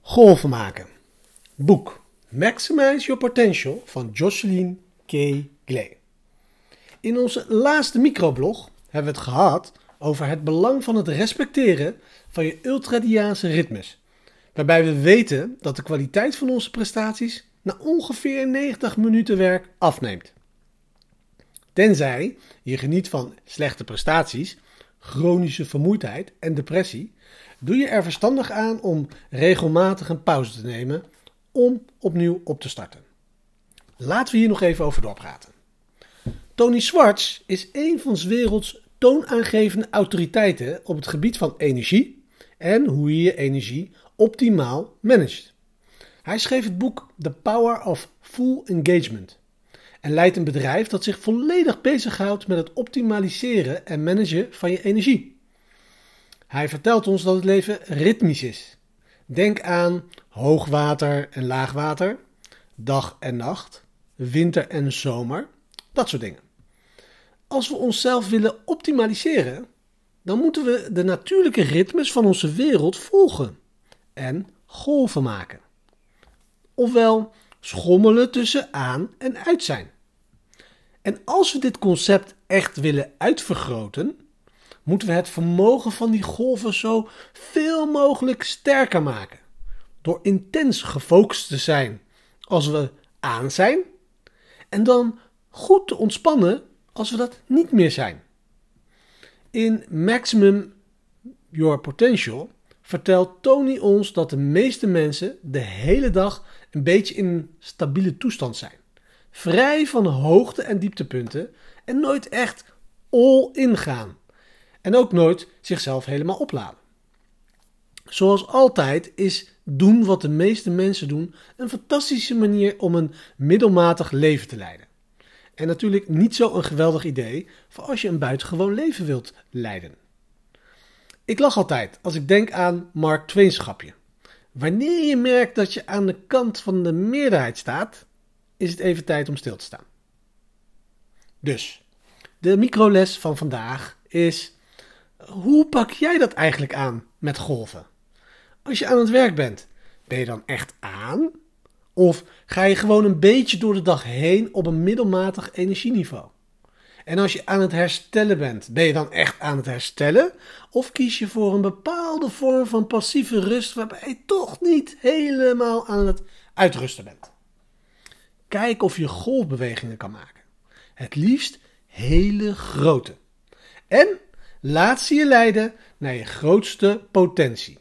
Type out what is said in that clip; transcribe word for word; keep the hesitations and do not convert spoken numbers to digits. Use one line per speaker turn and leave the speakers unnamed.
Golven maken. Boek Maximize Your Potential van Jocelyn K. Glei. In onze laatste microblog hebben we het gehad over het belang van het respecteren van je ultradiaanse ritmes. Waarbij we weten dat de kwaliteit van onze prestaties na ongeveer negentig minuten werk afneemt. Tenzij je geniet van slechte prestaties, chronische vermoeidheid en depressie, doe je er verstandig aan om regelmatig een pauze te nemen om opnieuw op te starten. Laten we hier nog even over doorpraten. Tony Schwartz is een van 's werelds toonaangevende autoriteiten op het gebied van energie en hoe je je energie optimaal managt. Hij schreef het boek The Power of Full Engagement en leidt een bedrijf dat zich volledig bezighoudt met het optimaliseren en managen van je energie. Hij vertelt ons dat het leven ritmisch is. Denk aan hoogwater en laagwater, dag en nacht, winter en zomer, dat soort dingen. Als we onszelf willen optimaliseren, dan moeten we de natuurlijke ritmes van onze wereld volgen en golven maken. Ofwel schommelen tussen aan en uit zijn. En als we dit concept echt willen uitvergroten, moeten we het vermogen van die golven zo veel mogelijk sterker maken. Door intens gefocust te zijn als we aan zijn en dan goed te ontspannen als we dat niet meer zijn. In Maximum Your Potential vertelt Tony ons dat de meeste mensen de hele dag een beetje in een stabiele toestand zijn. Vrij van hoogte- en dieptepunten en nooit echt all in gaan. En ook nooit zichzelf helemaal opladen. Zoals altijd is doen wat de meeste mensen doen een fantastische manier om een middelmatig leven te leiden. En natuurlijk niet zo een geweldig idee voor als je een buitengewoon leven wilt leiden. Ik lach altijd als ik denk aan Mark Twain's grapje. Wanneer je merkt dat je aan de kant van de meerderheid staat, is het even tijd om stil te staan. Dus, de microles van vandaag is: hoe pak jij dat eigenlijk aan met golven? Als je aan het werk bent, ben je dan echt aan? Of ga je gewoon een beetje door de dag heen op een middelmatig energieniveau? En als je aan het herstellen bent, ben je dan echt aan het herstellen? Of kies je voor een bepaalde vorm van passieve rust waarbij je toch niet helemaal aan het uitrusten bent? Kijk of je golfbewegingen kan maken. Het liefst hele grote. En laat ze je leiden naar je grootste potentie.